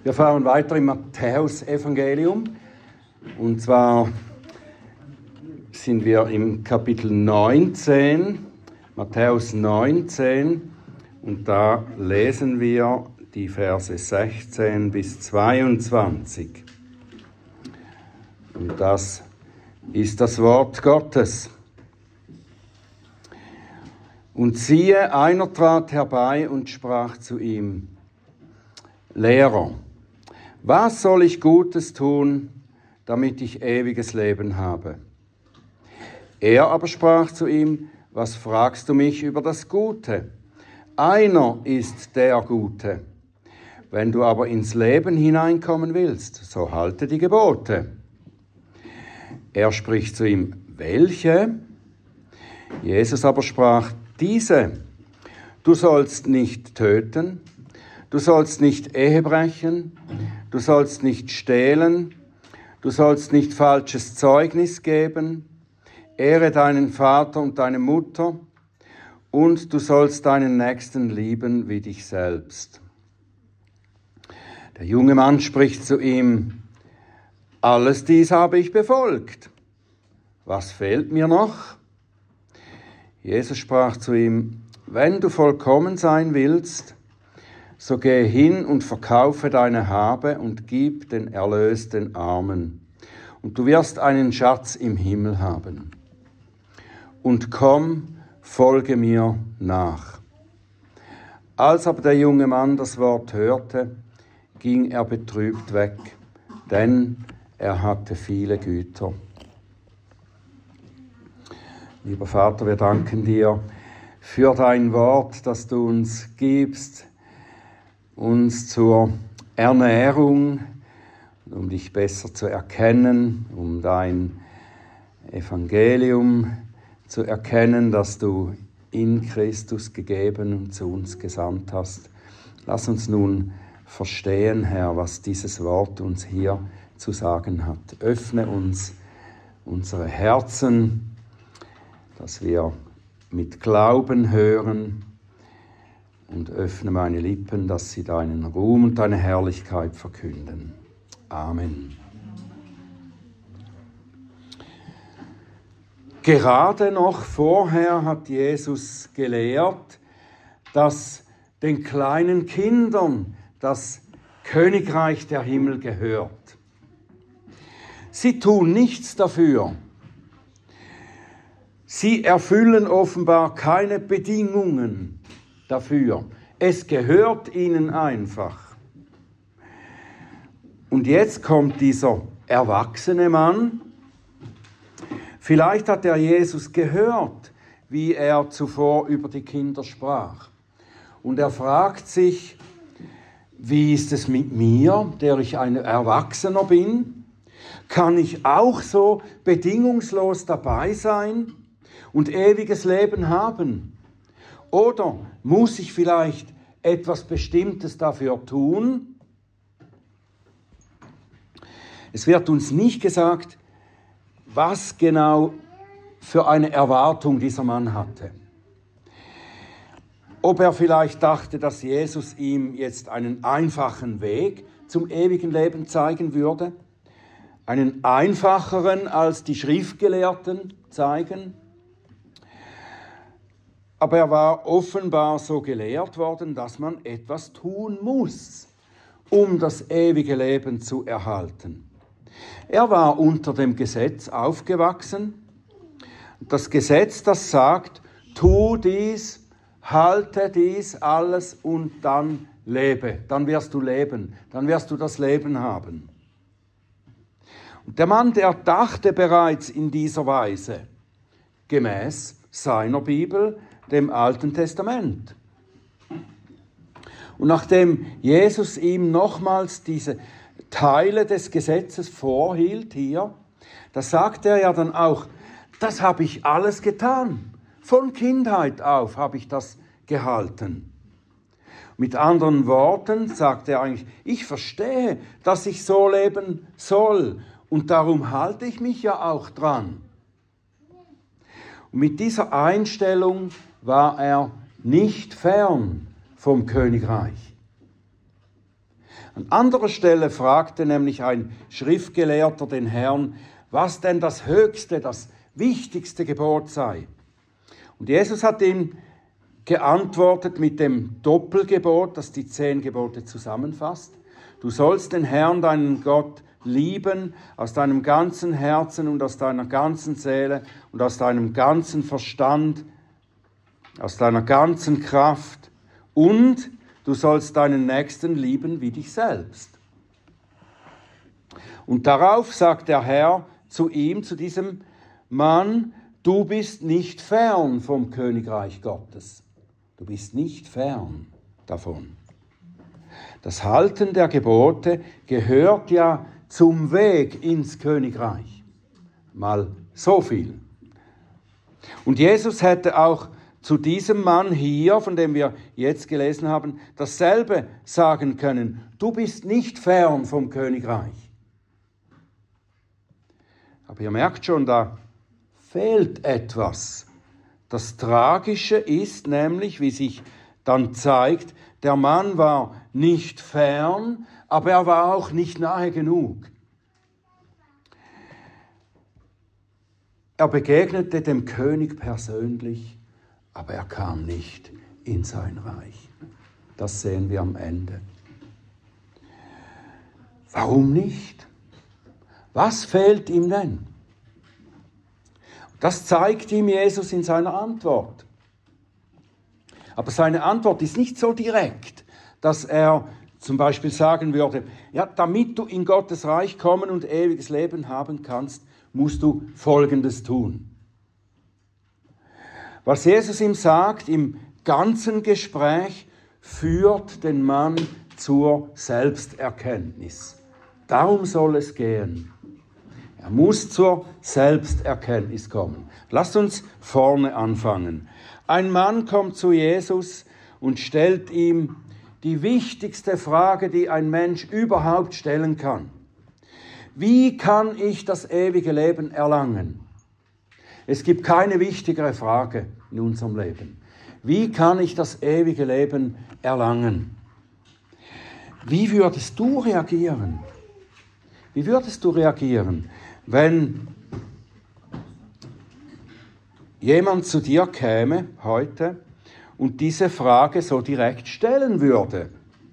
Wir fahren weiter im Matthäus-Evangelium. Und zwar sind wir im Kapitel 19, Matthäus 19. Und da lesen wir die Verse 16 bis 22. Und das ist das Wort Gottes. Und siehe, einer trat herbei und sprach zu ihm: Lehrer, was soll ich Gutes tun, damit ich ewiges Leben habe? Er aber sprach zu ihm: Was fragst du mich über das Gute? Einer ist der Gute. Wenn du aber ins Leben hineinkommen willst, so halte die Gebote. Er spricht zu ihm: Welche? Jesus aber sprach: Diese. Du sollst nicht töten, du sollst nicht Ehe brechen, du sollst nicht stehlen, du sollst nicht falsches Zeugnis geben, ehre deinen Vater und deine Mutter und du sollst deinen Nächsten lieben wie dich selbst. Der junge Mann spricht zu ihm: Alles dies habe ich befolgt. Was fehlt mir noch? Jesus sprach zu ihm: Wenn du vollkommen sein willst, so gehe hin und verkaufe deine Habe und gib den Erlös den Armen, und du wirst einen Schatz im Himmel haben. Und komm, folge mir nach. Als aber der junge Mann das Wort hörte, ging er betrübt weg, denn er hatte viele Güter. Lieber Vater, wir danken dir für dein Wort, das du uns gibst, uns zur Ernährung, um dich besser zu erkennen, um dein Evangelium zu erkennen, das du in Christus gegeben und zu uns gesandt hast. Lass uns nun verstehen, Herr, was dieses Wort uns hier zu sagen hat. Öffne uns unsere Herzen, dass wir mit Glauben hören, und öffne meine Lippen, dass sie deinen Ruhm und deine Herrlichkeit verkünden. Amen. Gerade noch vorher hat Jesus gelehrt, dass den kleinen Kindern das Königreich der Himmel gehört. Sie tun nichts dafür. Sie erfüllen offenbar keine Bedingungen dafür. Es gehört ihnen einfach. Und jetzt kommt dieser erwachsene Mann. Vielleicht hat er Jesus gehört, wie er zuvor über die Kinder sprach. Und er fragt sich: Wie ist es mit mir, der ich ein Erwachsener bin? Kann ich auch so bedingungslos dabei sein und ewiges Leben haben? Oder muss ich vielleicht etwas Bestimmtes dafür tun? Es wird uns nicht gesagt, was genau für eine Erwartung dieser Mann hatte. Ob er vielleicht dachte, dass Jesus ihm jetzt einen einfachen Weg zum ewigen Leben zeigen würde, einen einfacheren als die Schriftgelehrten zeigen. Aber er war offenbar so gelehrt worden, dass man etwas tun muss, um das ewige Leben zu erhalten. Er war unter dem Gesetz aufgewachsen. Das Gesetz, das sagt: Tu dies, halte dies alles und dann lebe. Dann wirst du leben, dann wirst du das Leben haben. Und der Mann, der dachte bereits in dieser Weise, gemäß seiner Bibel, dem Alten Testament. Und nachdem Jesus ihm nochmals diese Teile des Gesetzes vorhielt hier, da sagt er ja dann auch: Das habe ich alles getan. Von Kindheit auf habe ich das gehalten. Mit anderen Worten sagt er eigentlich: Ich verstehe, dass ich so leben soll und darum halte ich mich ja auch dran. Und mit dieser Einstellung war er nicht fern vom Königreich. An anderer Stelle fragte nämlich ein Schriftgelehrter den Herrn, was denn das höchste, das wichtigste Gebot sei. Und Jesus hat ihm geantwortet mit dem Doppelgebot, das die 10 Gebote zusammenfasst. Du sollst den Herrn, deinen Gott, lieben aus deinem ganzen Herzen und aus deiner ganzen Seele und aus deinem ganzen Verstand, aus deiner ganzen Kraft, und du sollst deinen Nächsten lieben wie dich selbst. Und darauf sagt der Herr zu ihm, zu diesem Mann, du bist nicht fern vom Königreich Gottes. Du bist nicht fern davon. Das Halten der Gebote gehört ja zum Weg ins Königreich. Mal so viel. Und Jesus hätte auch zu diesem Mann hier, von dem wir jetzt gelesen haben, dasselbe sagen können. Du bist nicht fern vom Königreich. Aber ihr merkt schon, da fehlt etwas. Das Tragische ist nämlich, wie sich dann zeigt, der Mann war nicht fern, aber er war auch nicht nahe genug. Er begegnete dem König persönlich, aber er kam nicht in sein Reich. Das sehen wir am Ende. Warum nicht? Was fehlt ihm denn? Das zeigt ihm Jesus in seiner Antwort. Aber seine Antwort ist nicht so direkt, dass er zum Beispiel sagen würde, ja, damit du in Gottes Reich kommen und ewiges Leben haben kannst, musst du Folgendes tun. Was Jesus ihm sagt im ganzen Gespräch, führt den Mann zur Selbsterkenntnis. Darum soll es gehen. Er muss zur Selbsterkenntnis kommen. Lasst uns vorne anfangen. Ein Mann kommt zu Jesus und stellt ihm die wichtigste Frage, die ein Mensch überhaupt stellen kann. Wie kann ich das ewige Leben erlangen? Es gibt keine wichtigere Frage in unserem Leben. Wie kann ich das ewige Leben erlangen? Wie würdest du reagieren? Wie würdest du reagieren, wenn jemand zu dir käme heute und diese Frage so direkt stellen würde?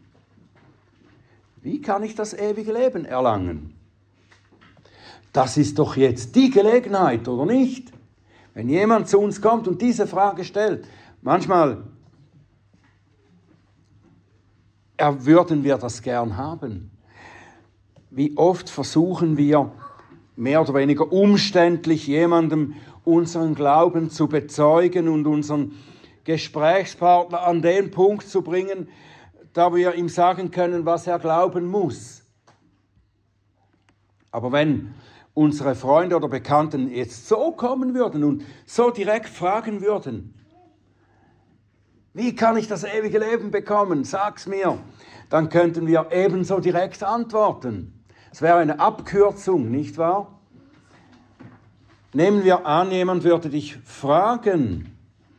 Wie kann ich das ewige Leben erlangen? Das ist doch jetzt die Gelegenheit, oder nicht? Wenn jemand zu uns kommt und diese Frage stellt, manchmal würden wir das gern haben. Wie oft versuchen wir, mehr oder weniger umständlich jemandem unseren Glauben zu bezeugen und unseren Gesprächspartner an den Punkt zu bringen, da wir ihm sagen können, was er glauben muss. Aber wenn unsere Freunde oder Bekannten jetzt so kommen würden und so direkt fragen würden, wie kann ich das ewige Leben bekommen? Sag's mir. Dann könnten wir ebenso direkt antworten. Es wäre eine Abkürzung, nicht wahr? Nehmen wir an, jemand würde dich fragen,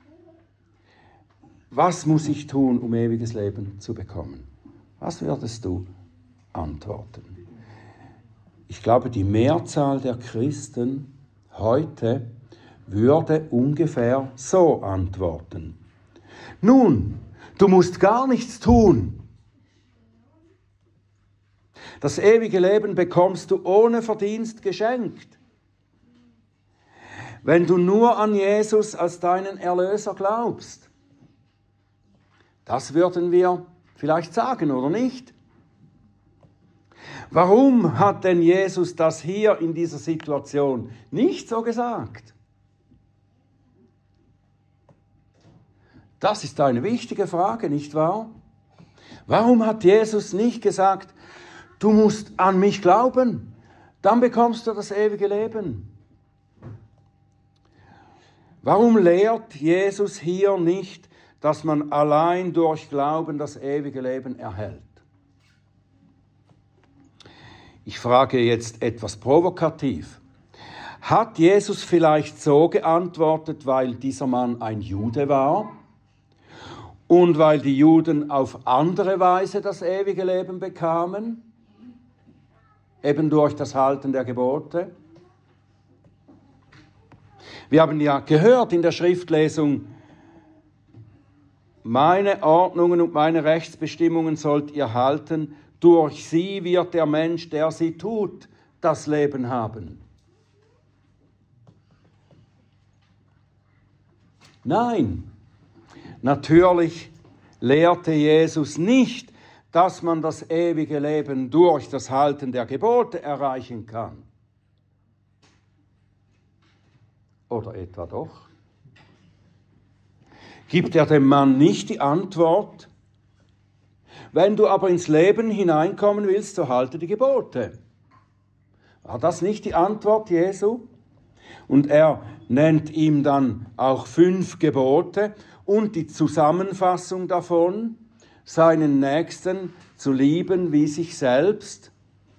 was muss ich tun, um ewiges Leben zu bekommen? Was würdest du antworten? Ich glaube, die Mehrzahl der Christen heute würde ungefähr so antworten. Nun, du musst gar nichts tun. Das ewige Leben bekommst du ohne Verdienst geschenkt. Wenn du nur an Jesus als deinen Erlöser glaubst. Das würden wir vielleicht sagen, oder nicht? Warum hat denn Jesus das hier in dieser Situation nicht so gesagt? Das ist eine wichtige Frage, nicht wahr? Warum hat Jesus nicht gesagt, du musst an mich glauben, dann bekommst du das ewige Leben? Warum lehrt Jesus hier nicht, dass man allein durch Glauben das ewige Leben erhält? Ich frage jetzt etwas provokativ. Hat Jesus vielleicht so geantwortet, weil dieser Mann ein Jude war und weil die Juden auf andere Weise das ewige Leben bekamen, eben durch das Halten der Gebote. Wir haben ja gehört in der Schriftlesung, meine Ordnungen und meine Rechtsbestimmungen sollt ihr halten, durch sie wird der Mensch, der sie tut, das Leben haben. Nein, natürlich lehrte Jesus nicht, dass man das ewige Leben durch das Halten der Gebote erreichen kann. Oder etwa doch? Gibt er dem Mann nicht die Antwort, wenn du aber ins Leben hineinkommen willst, so halte die Gebote? War das nicht die Antwort Jesu? Und er nennt ihm dann auch 5 Gebote und die Zusammenfassung davon, seinen Nächsten zu lieben wie sich selbst.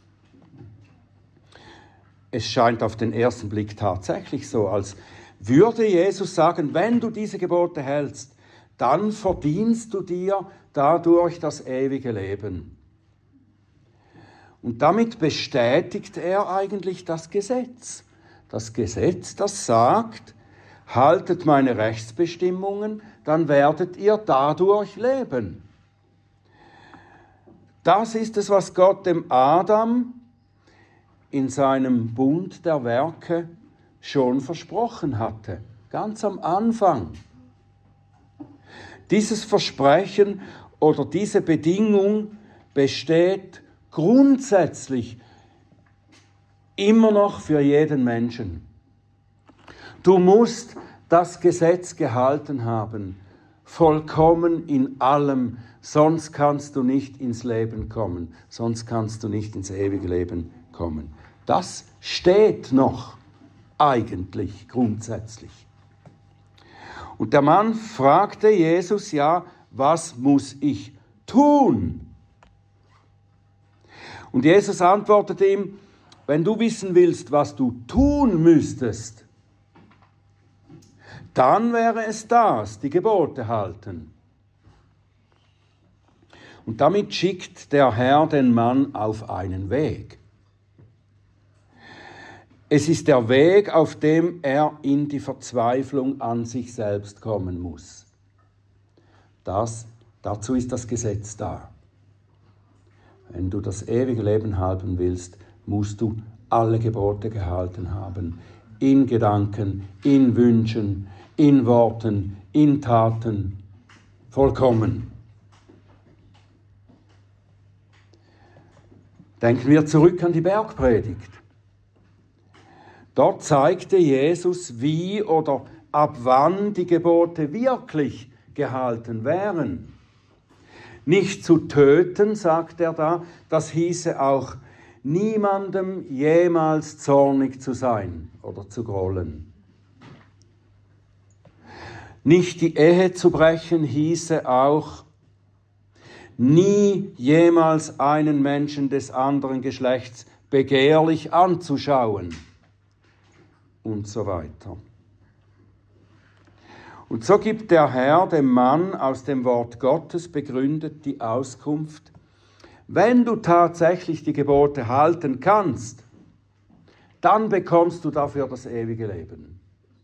Es scheint auf den ersten Blick tatsächlich so, als würde Jesus sagen, wenn du diese Gebote hältst, dann verdienst du dir dadurch das ewige Leben. Und damit bestätigt er eigentlich das Gesetz. Das Gesetz, das sagt, haltet meine Rechtsbestimmungen, dann werdet ihr dadurch leben. Das ist es, was Gott dem Adam in seinem Bund der Werke schon versprochen hatte, ganz am Anfang. Dieses Versprechen oder diese Bedingung besteht grundsätzlich immer noch für jeden Menschen. Du musst das Gesetz gehalten haben, vollkommen in allem, sonst kannst du nicht ins Leben kommen, sonst kannst du nicht ins ewige Leben kommen. Das steht noch eigentlich grundsätzlich. Und der Mann fragte Jesus, ja, was muss ich tun? Und Jesus antwortete ihm, wenn du wissen willst, was du tun müsstest, dann wäre es das, die Gebote halten. Und damit schickt der Herr den Mann auf einen Weg. Es ist der Weg, auf dem er in die Verzweiflung an sich selbst kommen muss. Dazu ist das Gesetz da. Wenn du das ewige Leben haben willst, musst du alle Gebote gehalten haben. In Gedanken, in Wünschen, in Worten, in Taten. Vollkommen. Denken wir zurück an die Bergpredigt. Dort zeigte Jesus, wie oder ab wann die Gebote wirklich gehalten wären. Nicht zu töten, sagt er da, das hieße auch, niemandem jemals zornig zu sein oder zu grollen. Nicht die Ehe zu brechen hieße auch, nie jemals einen Menschen des anderen Geschlechts begehrlich anzuschauen. Und so weiter. Und so gibt der Herr dem Mann aus dem Wort Gottes begründet die Auskunft, wenn du tatsächlich die Gebote halten kannst, dann bekommst du dafür das ewige Leben.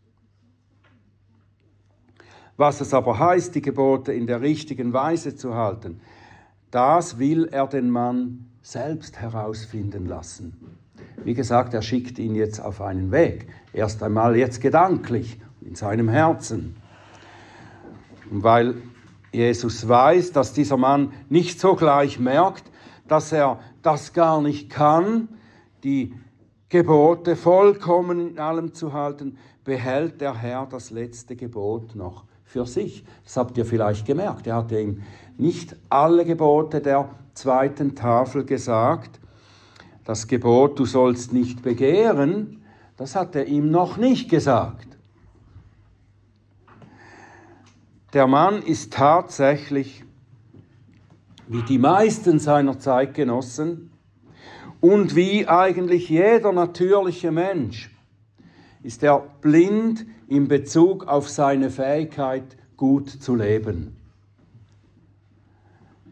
Was es aber heißt, die Gebote in der richtigen Weise zu halten, das will er den Mann selbst herausfinden lassen. Wie gesagt, er schickt ihn jetzt auf einen Weg. Erst einmal jetzt gedanklich, in seinem Herzen. Und weil Jesus weiß, dass dieser Mann nicht sogleich merkt, dass er das gar nicht kann, die Gebote vollkommen in allem zu halten, behält der Herr das letzte Gebot noch für sich. Das habt ihr vielleicht gemerkt. Er hatte ihm nicht alle Gebote der 2. Tafel gesagt. Das Gebot, du sollst nicht begehren, das hat er ihm noch nicht gesagt. Der Mann ist tatsächlich, wie die meisten seiner Zeitgenossen und wie eigentlich jeder natürliche Mensch, ist er blind in Bezug auf seine Fähigkeit, gut zu leben.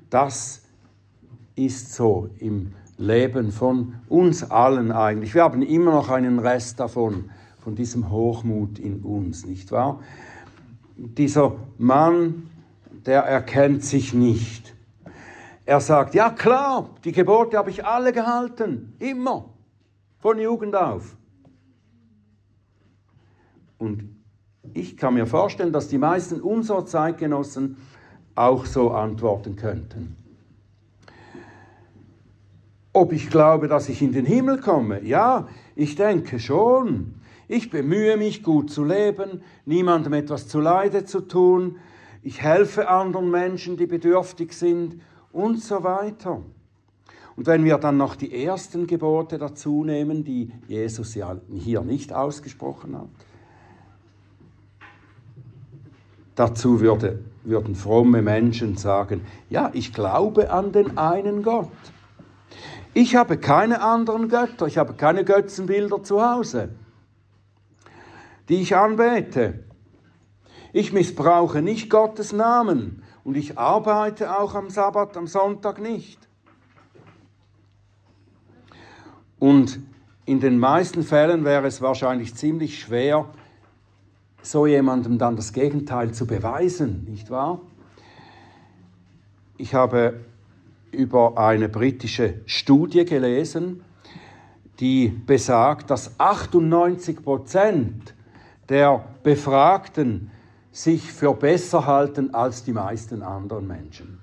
Das ist so im Leben von uns allen eigentlich. Wir haben immer noch einen Rest davon, von diesem Hochmut in uns, nicht wahr? Dieser Mann, der erkennt sich nicht. Er sagt, ja klar, die Gebote habe ich alle gehalten, immer, von Jugend auf. Und ich kann mir vorstellen, dass die meisten unserer Zeitgenossen auch so antworten könnten. Ob ich glaube, dass ich in den Himmel komme? Ja, ich denke schon. Ich bemühe mich, gut zu leben, niemandem etwas zuleide zu tun. Ich helfe anderen Menschen, die bedürftig sind und so weiter. Und wenn wir dann noch die ersten Gebote dazu nehmen, die Jesus ja hier nicht ausgesprochen hat, dazu würden fromme Menschen sagen, ja, ich glaube an den einen Gott. Ich habe keine anderen Götter, ich habe keine Götzenbilder zu Hause, die ich anbete. Ich missbrauche nicht Gottes Namen und ich arbeite auch am Sabbat, am Sonntag nicht. Und in den meisten Fällen wäre es wahrscheinlich ziemlich schwer, so jemandem dann das Gegenteil zu beweisen, nicht wahr? Ich habe über eine britische Studie gelesen, die besagt, dass 98% der Befragten sich für besser halten als die meisten anderen Menschen.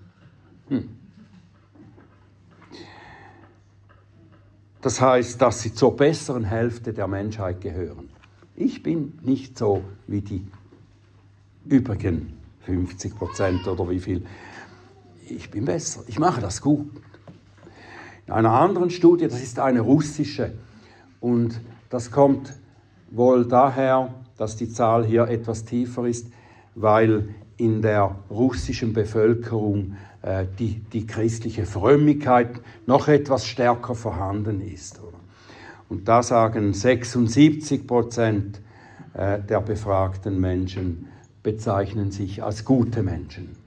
Das heißt, dass sie zur besseren Hälfte der Menschheit gehören. Ich bin nicht so wie die übrigen 50% oder wie viel. Ich bin besser, ich mache das gut. In einer anderen Studie, das ist eine russische, und das kommt wohl daher, dass die Zahl hier etwas tiefer ist, weil in der russischen Bevölkerung die christliche Frömmigkeit noch etwas stärker vorhanden ist. Und da sagen 76% der befragten Menschen bezeichnen sich als gute Menschen.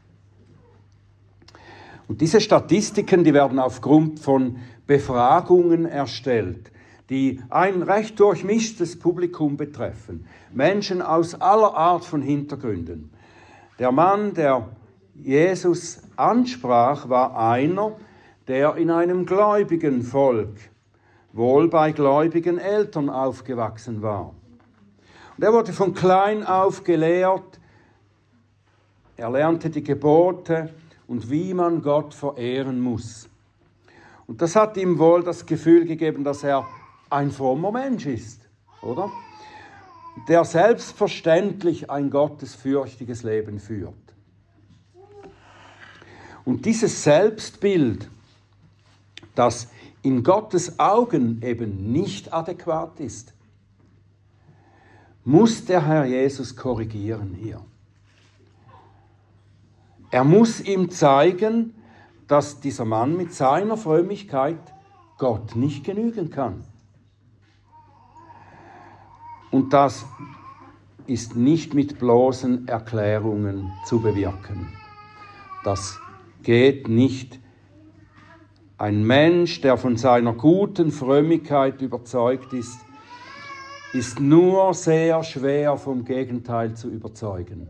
Und diese Statistiken, die werden aufgrund von Befragungen erstellt, die ein recht durchmischtes Publikum betreffen. Menschen aus aller Art von Hintergründen. Der Mann, der Jesus ansprach, war einer, der in einem gläubigen Volk, wohl bei gläubigen Eltern aufgewachsen war. Und er wurde von klein auf gelehrt, er lernte die Gebote und wie man Gott verehren muss. Und das hat ihm wohl das Gefühl gegeben, dass er ein frommer Mensch ist, oder? Der selbstverständlich ein gottesfürchtiges Leben führt. Und dieses Selbstbild, das in Gottes Augen eben nicht adäquat ist, muss der Herr Jesus korrigieren hier. Er muss ihm zeigen, dass dieser Mann mit seiner Frömmigkeit Gott nicht genügen kann. Und das ist nicht mit bloßen Erklärungen zu bewirken. Das geht nicht. Ein Mensch, der von seiner guten Frömmigkeit überzeugt ist nur sehr schwer vom Gegenteil zu überzeugen.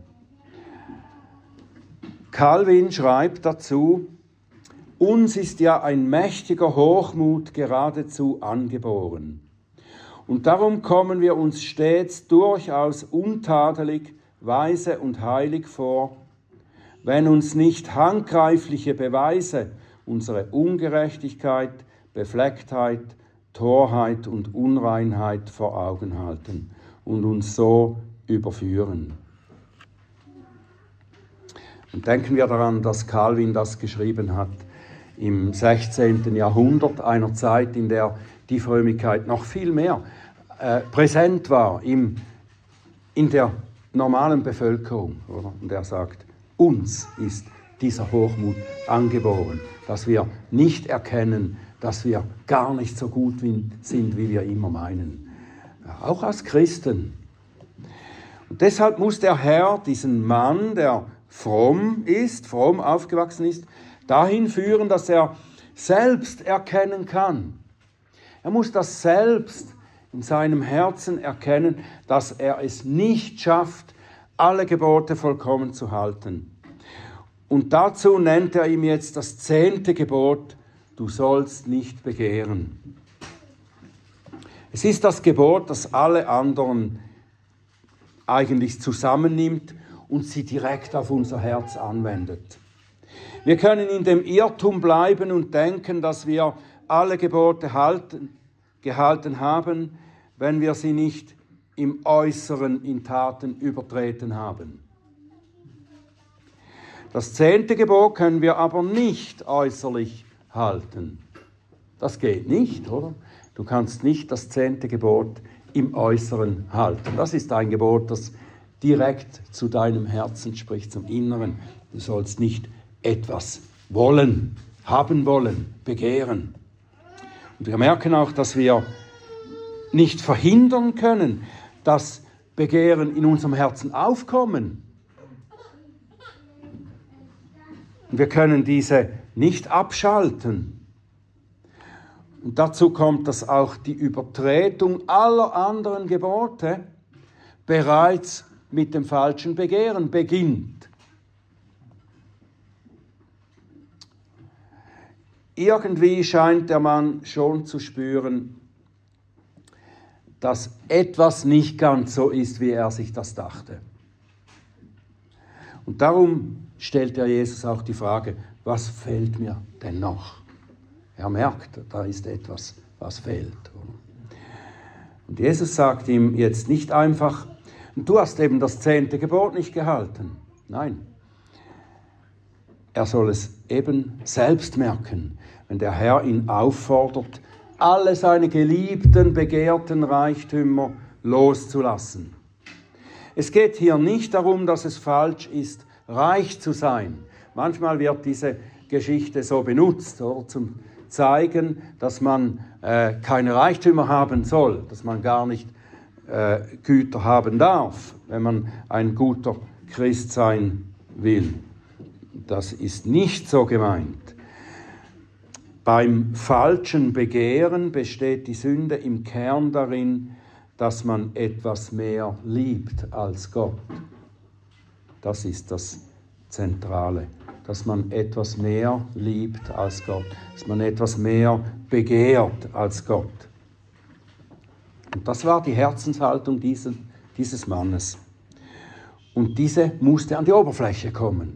Calvin schreibt dazu, uns ist ja ein mächtiger Hochmut geradezu angeboren. Und darum kommen wir uns stets durchaus untadelig, weise und heilig vor, wenn uns nicht handgreifliche Beweise unsere Ungerechtigkeit, Beflecktheit, Torheit und Unreinheit vor Augen halten und uns so überführen. Und denken wir daran, dass Calvin das geschrieben hat im 16. Jahrhundert, einer Zeit, in der die Frömmigkeit noch viel mehr präsent war in der normalen Bevölkerung. Oder? Und er sagt, uns ist dieser Hochmut angeboren, dass wir nicht erkennen, dass wir gar nicht so gut sind, wie wir immer meinen. Auch als Christen. Und deshalb muss der Herr diesen Mann, der fromm aufgewachsen ist, dahin führen, dass er selbst erkennen kann. Er muss das selbst in seinem Herzen erkennen, dass er es nicht schafft, alle Gebote vollkommen zu halten. Und dazu nennt er ihm jetzt das 10. Gebot: Du sollst nicht begehren. Es ist das Gebot, das alle anderen eigentlich zusammennimmt und sie direkt auf unser Herz anwendet. Wir können in dem Irrtum bleiben und denken, dass wir alle Gebote gehalten haben, wenn wir sie nicht im Äußeren in Taten übertreten haben. Das 10. Gebot können wir aber nicht äußerlich halten. Das geht nicht, oder? Du kannst nicht das 10. Gebot im Äußeren halten. Das ist ein Gebot, das direkt zu deinem Herzen spricht, zum Inneren. Du sollst nicht etwas wollen, haben wollen, begehren. Und wir merken auch, dass wir nicht verhindern können, dass Begehren in unserem Herzen aufkommen. Und wir können diese nicht abschalten. Und dazu kommt, dass auch die Übertretung aller anderen Gebote bereits mit dem falschen Begehren beginnt. Irgendwie scheint der Mann schon zu spüren, dass etwas nicht ganz so ist, wie er sich das dachte. Und darum stellt er Jesus auch die Frage: Was fehlt mir denn noch? Er merkt, da ist etwas, was fehlt. Und Jesus sagt ihm jetzt nicht einfach: Du hast eben das 10. Gebot nicht gehalten. Nein. Er soll es eben selbst merken, wenn der Herr ihn auffordert, alle seine geliebten, begehrten Reichtümer loszulassen. Es geht hier nicht darum, dass es falsch ist, reich zu sein. Manchmal wird diese Geschichte so benutzt, oder, zum Zeigen, dass man keine Reichtümer haben soll, dass man gar nicht Güter haben darf, wenn man ein guter Christ sein will. Das ist nicht so gemeint. Beim falschen Begehren besteht die Sünde im Kern darin, dass man etwas mehr liebt als Gott. Das ist das Zentrale, dass man etwas mehr liebt als Gott, dass man etwas mehr begehrt als Gott. Und das war die Herzenshaltung dieses Mannes. Und diese musste an die Oberfläche kommen.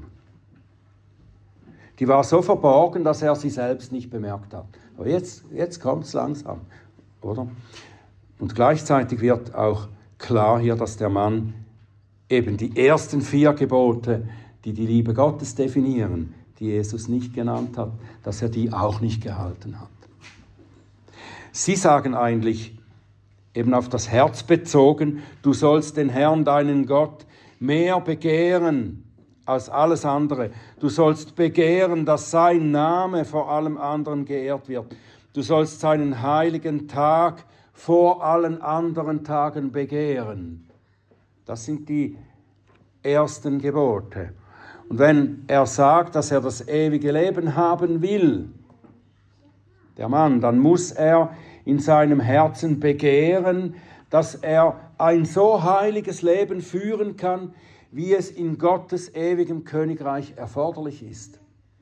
Die war so verborgen, dass er sie selbst nicht bemerkt hat. Aber jetzt kommt es langsam, oder? Und gleichzeitig wird auch klar hier, dass der Mann eben die ersten 4 Gebote, die die Liebe Gottes definieren, die Jesus nicht genannt hat, dass er die auch nicht gehalten hat. Sie sagen eigentlich, eben auf das Herz bezogen: Du sollst den Herrn, deinen Gott, mehr begehren als alles andere. Du sollst begehren, dass sein Name vor allem anderen geehrt wird. Du sollst seinen heiligen Tag vor allen anderen Tagen begehren. Das sind die ersten Gebote. Und wenn er sagt, dass er das ewige Leben haben will, der Mann, dann muss er in seinem Herzen begehren, dass er ein so heiliges Leben führen kann, wie es in Gottes ewigem Königreich erforderlich ist.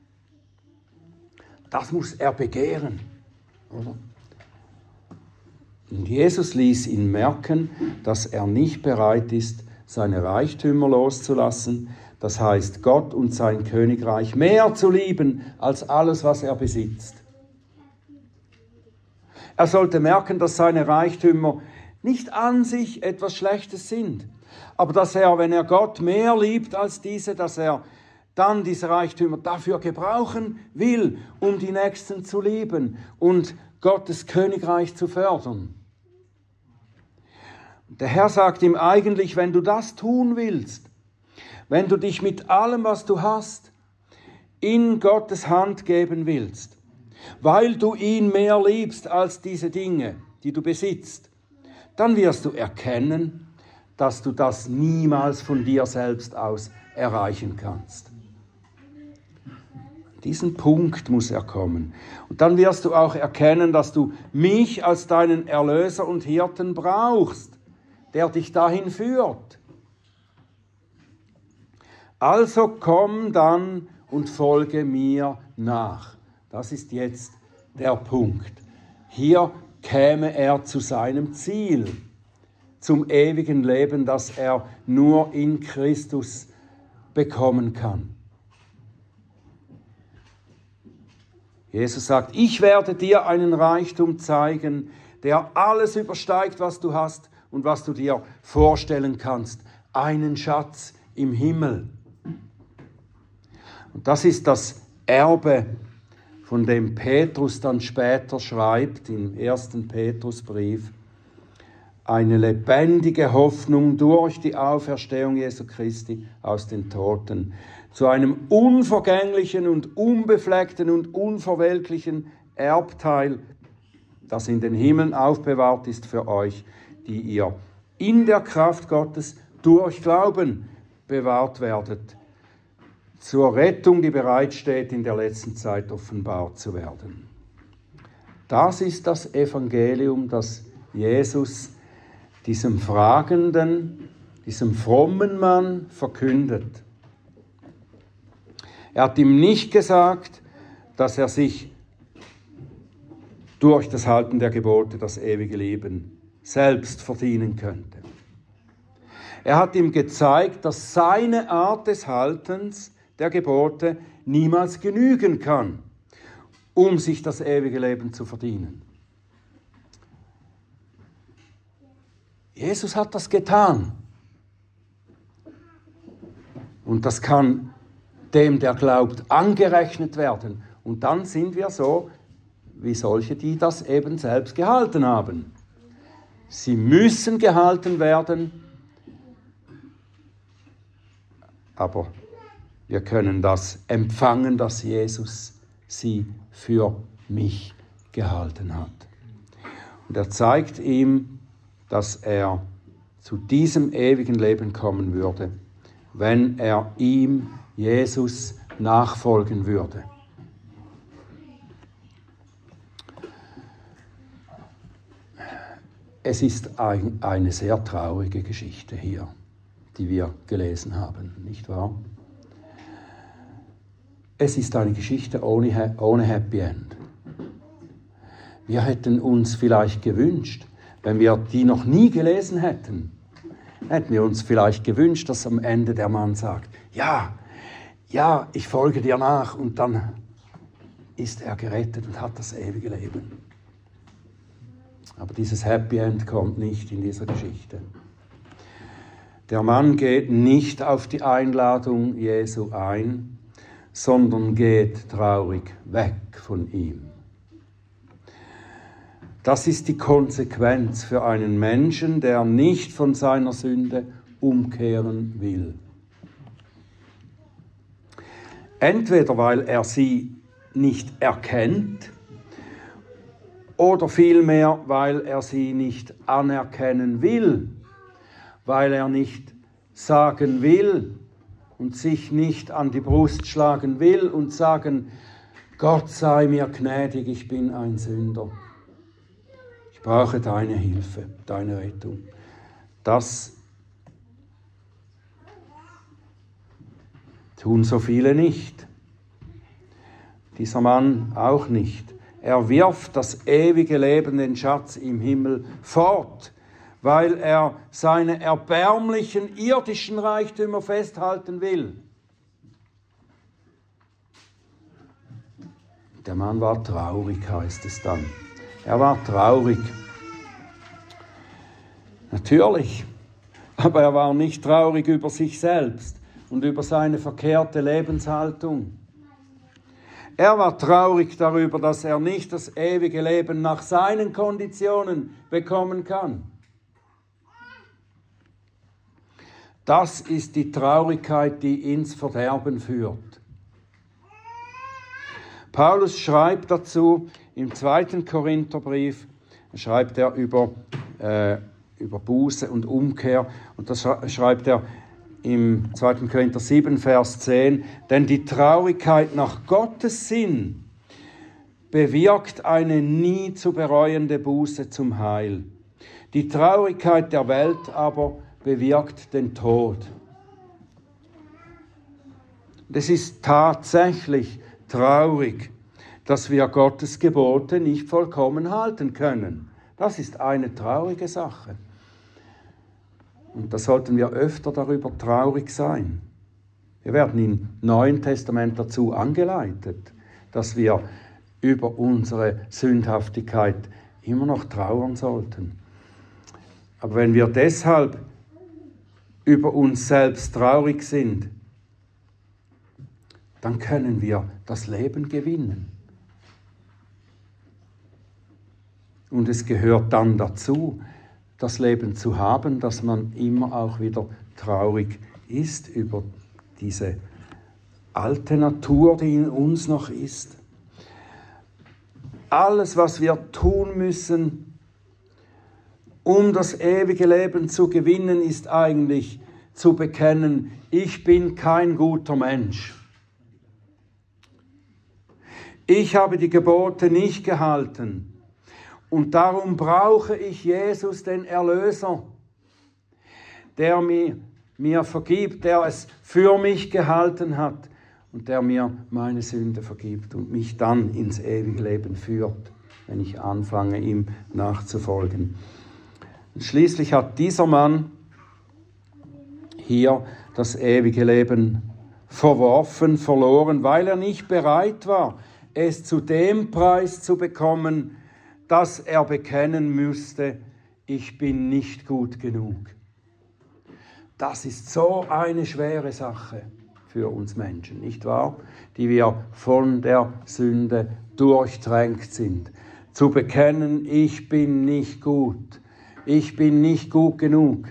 Das muss er begehren, oder? Und Jesus ließ ihn merken, dass er nicht bereit ist, seine Reichtümer loszulassen, das heißt, Gott und sein Königreich mehr zu lieben als alles, was er besitzt. Er sollte merken, dass seine Reichtümer nicht an sich etwas Schlechtes sind, aber dass er, wenn er Gott mehr liebt als diese, dass er dann diese Reichtümer dafür gebrauchen will, um die Nächsten zu lieben und Gottes Königreich zu fördern. Der Herr sagt ihm eigentlich, wenn du das tun willst, wenn du dich mit allem, was du hast, in Gottes Hand geben willst, weil du ihn mehr liebst als diese Dinge, die du besitzt, dann wirst du erkennen, dass du das niemals von dir selbst aus erreichen kannst. Diesen Punkt muss er kommen. Und dann wirst du auch erkennen, dass du mich als deinen Erlöser und Hirten brauchst, der dich dahin führt. Also komm dann und folge mir nach. Das ist jetzt der Punkt. Hier käme er zu seinem Ziel, zum ewigen Leben, das er nur in Christus bekommen kann. Jesus sagt, ich werde dir einen Reichtum zeigen, der alles übersteigt, was du hast und was du dir vorstellen kannst. Einen Schatz im Himmel. Und das ist das Erbe, von dem Petrus dann später schreibt, im 1. Petrusbrief, eine lebendige Hoffnung durch die Auferstehung Jesu Christi aus den Toten, zu einem unvergänglichen und unbefleckten und unverwelklichen Erbteil, das in den Himmeln aufbewahrt ist für euch, die ihr in der Kraft Gottes durch Glauben bewahrt werdet, zur Rettung, die bereitsteht, in der letzten Zeit offenbart zu werden. Das ist das Evangelium, das Jesus diesem Fragenden, diesem frommen Mann verkündet. Er hat ihm nicht gesagt, dass er sich durch das Halten der Gebote das ewige Leben selbst verdienen könnte. Er hat ihm gezeigt, dass seine Art des Haltens der Gebote niemals genügen kann, um sich das ewige Leben zu verdienen. Jesus hat das getan. Und das kann dem, der glaubt, angerechnet werden. Und dann sind wir so wie solche, die das eben selbst gehalten haben. Sie müssen gehalten werden, aber wir können das empfangen, dass Jesus sie für mich gehalten hat. Und er zeigt ihm, dass er zu diesem ewigen Leben kommen würde, wenn er ihm, Jesus, nachfolgen würde. Es ist eine sehr traurige Geschichte hier, die wir gelesen haben, nicht wahr? Es ist eine Geschichte ohne Happy End. Wir hätten uns vielleicht gewünscht, wenn wir die noch nie gelesen hätten, hätten wir uns vielleicht gewünscht, dass am Ende der Mann sagt, ja, ich folge dir nach, und dann ist er gerettet und hat das ewige Leben. Aber dieses Happy End kommt nicht in dieser Geschichte. Der Mann geht nicht auf die Einladung Jesu ein, sondern geht traurig weg von ihm. Das ist die Konsequenz für einen Menschen, der nicht von seiner Sünde umkehren will. Entweder weil er sie nicht erkennt, oder vielmehr, weil er sie nicht anerkennen will, weil er nicht sagen will und sich nicht an die Brust schlagen will und sagen, Gott sei mir gnädig, ich bin ein Sünder. Ich brauche deine Hilfe, deine Rettung. Das tun so viele nicht. Dieser Mann auch nicht. Er wirft das ewige Leben, den Schatz im Himmel, fort, weil er seine erbärmlichen irdischen Reichtümer festhalten will. Der Mann war traurig, heißt es dann. Er war traurig. Natürlich, aber er war nicht traurig über sich selbst und über seine verkehrte Lebenshaltung. Er war traurig darüber, dass er nicht das ewige Leben nach seinen Konditionen bekommen kann. Das ist die Traurigkeit, die ins Verderben führt. Paulus schreibt dazu im 2. Korintherbrief, schreibt er über Buße und Umkehr, und da schreibt er, im 2. Korinther 7, Vers 10, denn die Traurigkeit nach Gottes Sinn bewirkt eine nie zu bereuende Buße zum Heil. Die Traurigkeit der Welt aber bewirkt den Tod. Es ist tatsächlich traurig, dass wir Gottes Gebote nicht vollkommen halten können. Das ist eine traurige Sache. Und da sollten wir öfter darüber traurig sein. Wir werden im Neuen Testament dazu angeleitet, dass wir über unsere Sündhaftigkeit immer noch trauern sollten. Aber wenn wir deshalb über uns selbst traurig sind, dann können wir das Leben gewinnen. Und es gehört dann dazu, das Leben zu haben, dass man immer auch wieder traurig ist über diese alte Natur, die in uns noch ist. Alles, was wir tun müssen, um das ewige Leben zu gewinnen, ist eigentlich zu bekennen, ich bin kein guter Mensch. Ich habe die Gebote nicht gehalten. Und darum brauche ich Jesus, den Erlöser, der mir vergibt, der es für mich gehalten hat und der mir meine Sünde vergibt und mich dann ins ewige Leben führt, wenn ich anfange, ihm nachzufolgen. Und schließlich hat dieser Mann hier das ewige Leben verworfen, verloren, weil er nicht bereit war, es zu dem Preis zu bekommen, dass er bekennen müsste, ich bin nicht gut genug. Das ist so eine schwere Sache für uns Menschen, nicht wahr? Die wir von der Sünde durchtränkt sind. Zu bekennen, ich bin nicht gut. Ich bin nicht gut genug.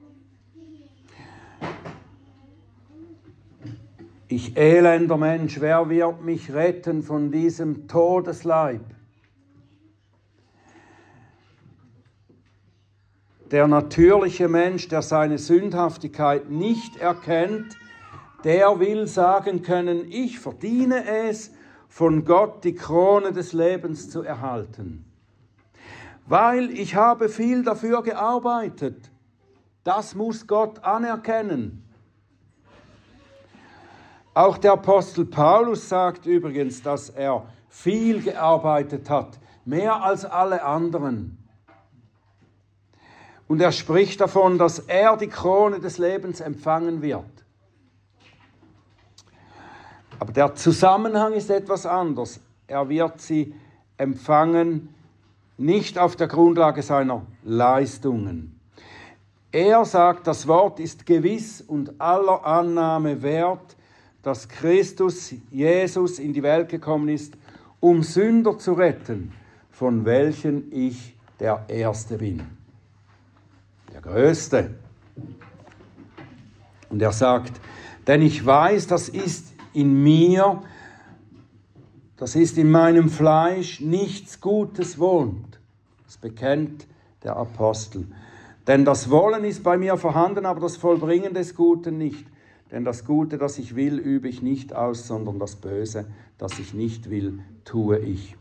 Ich elender Mensch, wer wird mich retten von diesem Todesleib? Der natürliche Mensch, der seine Sündhaftigkeit nicht erkennt, der will sagen können, ich verdiene es, von Gott die Krone des Lebens zu erhalten. Weil ich habe viel dafür gearbeitet. Das muss Gott anerkennen. Auch der Apostel Paulus sagt übrigens, dass er viel gearbeitet hat, mehr als alle anderen. Und er spricht davon, dass er die Krone des Lebens empfangen wird. Aber der Zusammenhang ist etwas anders. Er wird sie empfangen, nicht auf der Grundlage seiner Leistungen. Er sagt, das Wort ist gewiss und aller Annahme wert, dass Christus, Jesus, in die Welt gekommen ist, um Sünder zu retten, von welchen ich der Erste bin. Der Größte. Und er sagt, denn ich weiß, das ist in mir, das ist in meinem Fleisch, nichts Gutes wohnt. Das bekennt der Apostel. Denn das Wollen ist bei mir vorhanden, aber das Vollbringen des Guten nicht. Denn das Gute, das ich will, übe ich nicht aus, sondern das Böse, das ich nicht will, tue ich.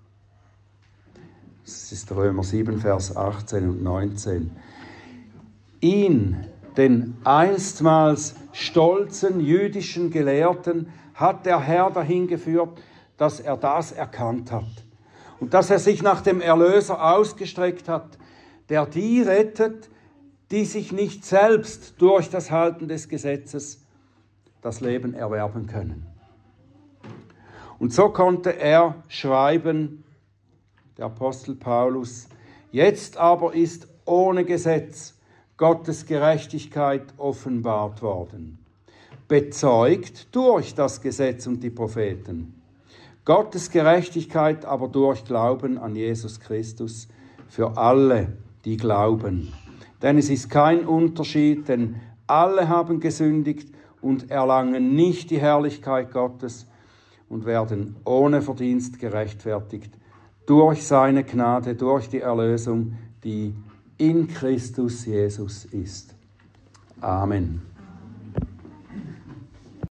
Das ist Römer 7, Vers 18 und 19. Ihn, den einstmals stolzen jüdischen Gelehrten, hat der Herr dahin geführt, dass er das erkannt hat. Und dass er sich nach dem Erlöser ausgestreckt hat, der die rettet, die sich nicht selbst durch das Halten des Gesetzes das Leben erwerben können. Und so konnte er schreiben, der Apostel Paulus, jetzt aber ist ohne Gesetz Gottes Gerechtigkeit offenbart worden, bezeugt durch das Gesetz und die Propheten. Gottes Gerechtigkeit aber durch Glauben an Jesus Christus für alle, die glauben. Denn es ist kein Unterschied, denn alle haben gesündigt und erlangen nicht die Herrlichkeit Gottes und werden ohne Verdienst gerechtfertigt durch seine Gnade, durch die Erlösung, die in Christus Jesus ist. Amen.